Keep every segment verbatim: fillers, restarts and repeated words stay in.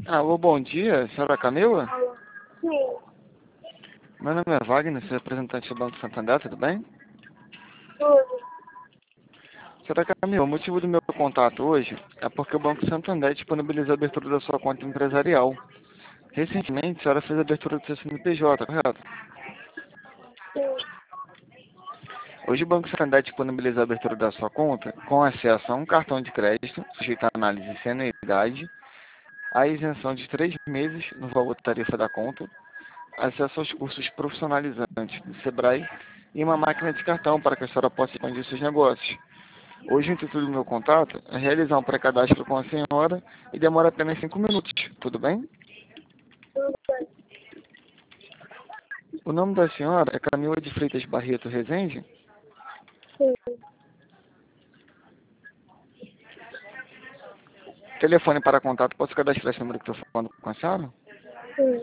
Alô, bom dia, senhora Camila? Alô? Sim. Meu nome é Wagner, sou representante do Banco Santander, tudo bem? Tudo. Senhora Camila, o motivo do meu contato hoje é porque o Banco Santander disponibilizou a abertura da sua conta empresarial. Recentemente, a senhora fez a abertura do seu C N P J, correto? Sim. Hoje o Banco Santander disponibiliza a abertura da sua conta com acesso a um cartão de crédito, sujeito à análise sem anuidade, a isenção de três meses no valor da tarifa da conta, acesso aos cursos profissionalizantes do Sebrae e uma máquina de cartão para que a senhora possa expandir seus negócios. Hoje o intuito do meu contato é realizar um pré-cadastro com a senhora e demora apenas cinco minutos, tudo bem? Tudo bem. O nome da senhora é Camila de Freitas Barreto Rezende? Sim. Telefone para contato, posso cadastrar esse número que estou falando com a senhora? Sim.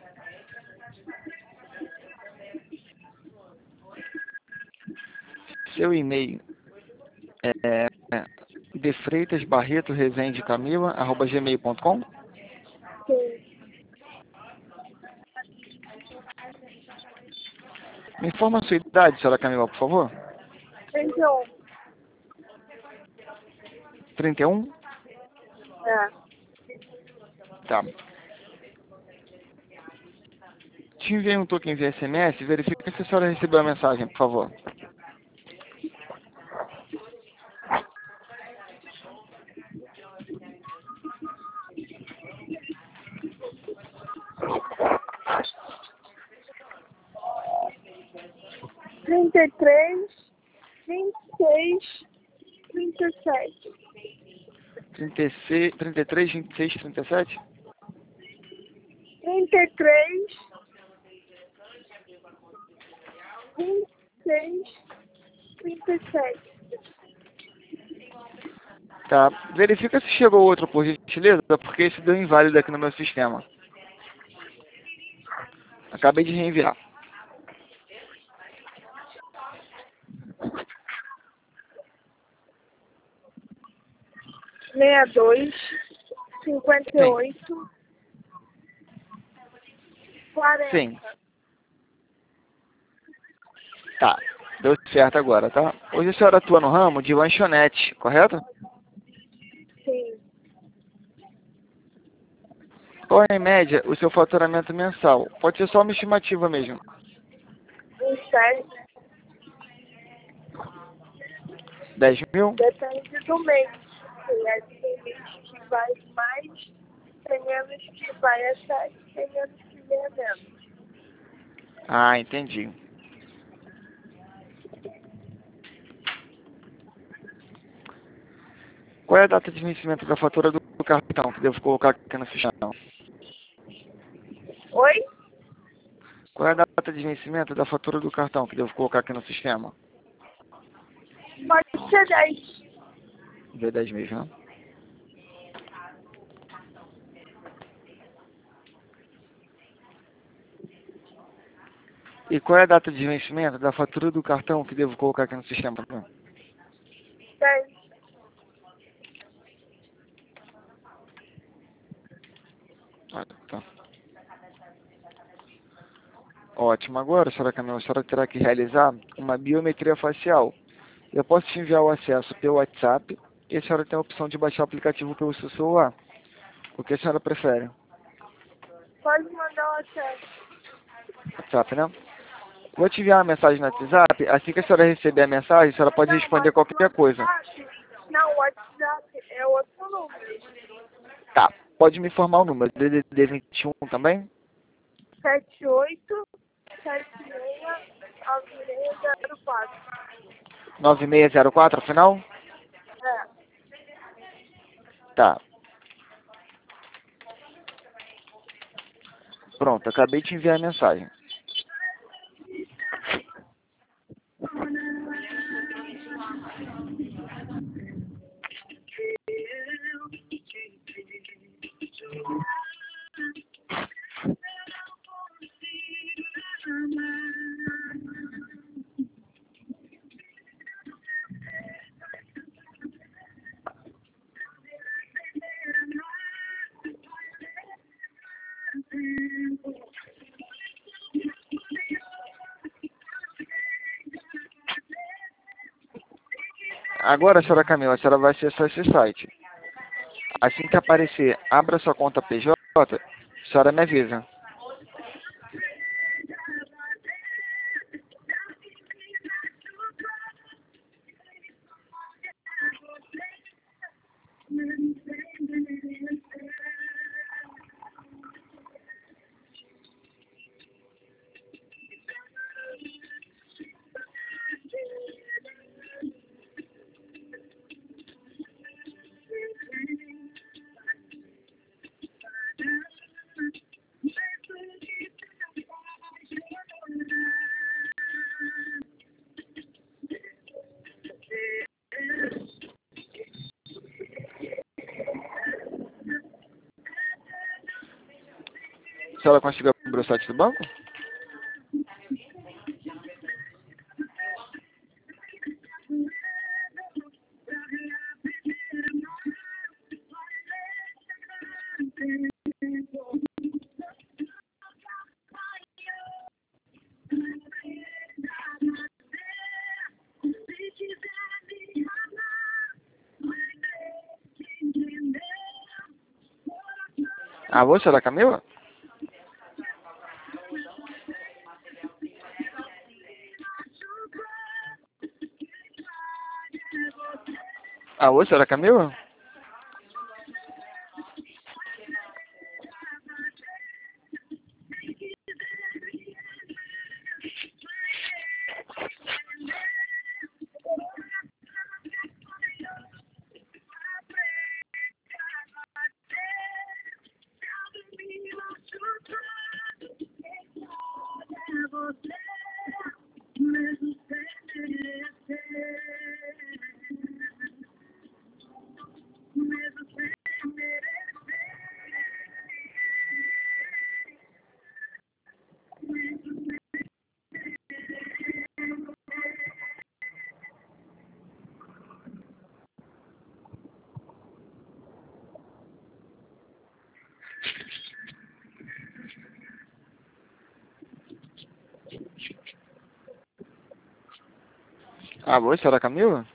Seu e-mail é defreitasbarretorezendecamila arroba gmail ponto com. Sim. Me informa a sua idade, senhora Camila, por favor. trinta e um. trinta e um? É. Tá. Te enviei um token via S M S, verifique se a senhora recebeu a mensagem, por favor. trinta e três, vinte e seis, trinta e sete. trinta e seis, trinta e três, vinte e seis, trinta e sete? trinta e três, vinte e seis, trinta e sete. Tá. Verifica se chegou outro, por gentileza, porque esse deu inválido aqui no meu sistema. Acabei de reenviar. sessenta e dois, cinquenta e Sim. oito, quarenta. Sim. Tá. Deu certo agora, tá? Hoje a senhora atua no ramo de lanchonete, correto? Sim. Qual é, em média, o seu faturamento mensal? Pode ser só uma estimativa mesmo. vinte e sete. dez mil? Depende do mês. Sim, aí tem mês que vai mais, tem menos que vai a sete, tem menos que vem a menos. Ah, entendi. Qual é a data de vencimento da fatura do cartão que devo colocar aqui no sistema? Oi? Qual é a data de vencimento da fatura do cartão que devo colocar aqui no sistema? Pode ser dez. Dia dez mesmo, né? E qual é a data de vencimento da fatura do cartão que devo colocar aqui no sistema? dez. Ah, tá. Ótimo. Agora, senhora Camila, a senhora terá que realizar uma biometria facial. Eu posso te enviar o acesso pelo WhatsApp e a senhora tem a opção de baixar o aplicativo pelo seu celular. O que a senhora prefere? Pode mandar o acesso. WhatsApp, né? Vou te enviar uma mensagem no WhatsApp. Assim que a senhora receber a mensagem, a senhora pode Não, responder o qualquer coisa. WhatsApp. Não, o WhatsApp é outro número. Tá. Pode me informar o número. D D D vinte e um também? sete oito, sete seis, nove seis zero quatro. nove seis zero quatro, afinal? É. Tá. Pronto, acabei de enviar a mensagem. Agora, senhora Camila, a senhora vai acessar esse site. Assim que aparecer, abra sua conta P J, a senhora me avisa. A senhora conseguiu abrir o site do banco? Alô, senhora Camila? Alô, senhora Camila? Alô, senhora Camila?